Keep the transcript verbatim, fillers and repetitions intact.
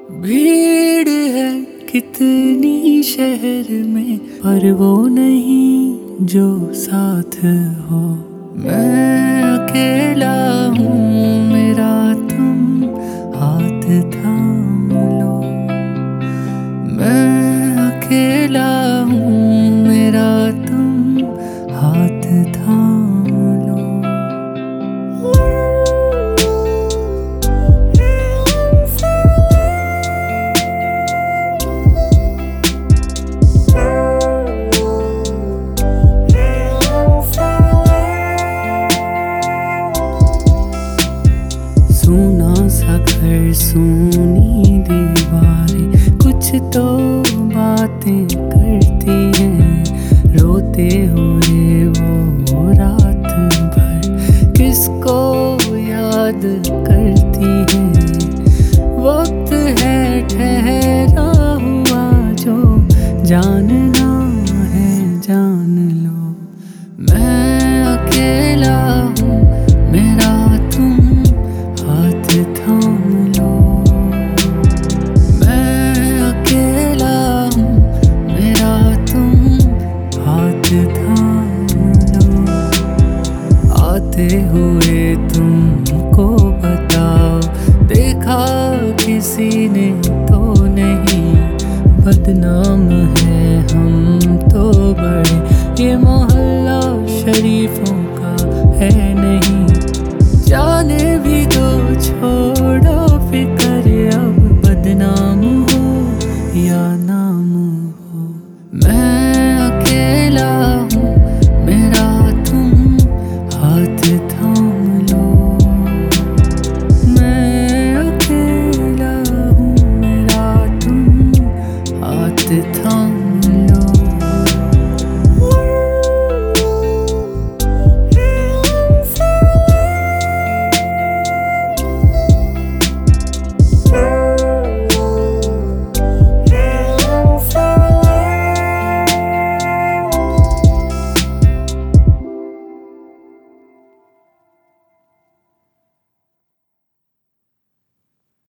भीड़ है कितनी शहर में, पर वो नहीं जो साथ हो। मैं अकेला हूँ, मेरा तुम हाथ थाम लो। मैं अकेला हूँ, मेरा तुम हाथ थाम लो। सुना सा घर, सुनी दीवारें, कुछ तो बातें करती हैं। रोते हुए वो रात भर किसको याद करती हैं। वक्त है ठहरा हुआ, जो जानना है जान लो। मैं अकेला हूँ, मेरा तुम हाथ थाम लो। मैं अकेला हूँ, मेरा तुम हाथ थाम लो। आते हुए तुमको बताओ, देखा किसी ने तो नहीं, बदनाम